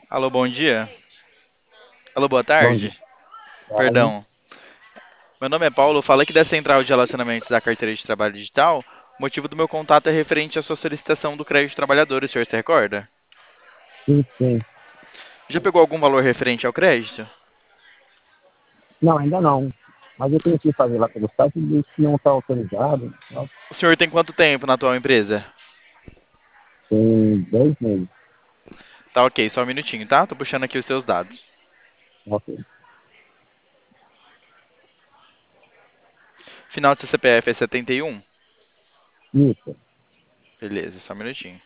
Alô, bom dia. Alô, boa Bom dia, tarde. tarde. Perdão. Meu nome é Paulo, falo aqui da Central de Relacionamentos da Carteira de Trabalho Digital. O motivo do meu contato é referente à sua solicitação do crédito de trabalhador, o senhor se recorda? Sim, sim. Já pegou algum valor referente ao crédito? Não, ainda não. Mas eu tenho que fazer lá pelo site e diz que não está autorizado. O senhor tem quanto tempo na atual empresa? Tem 10 meses. Tá ok, só um minutinho, tá? Tô puxando aqui os seus dados. Ok. Final do seu CPF é 71? Isso. Beleza, só um minutinho.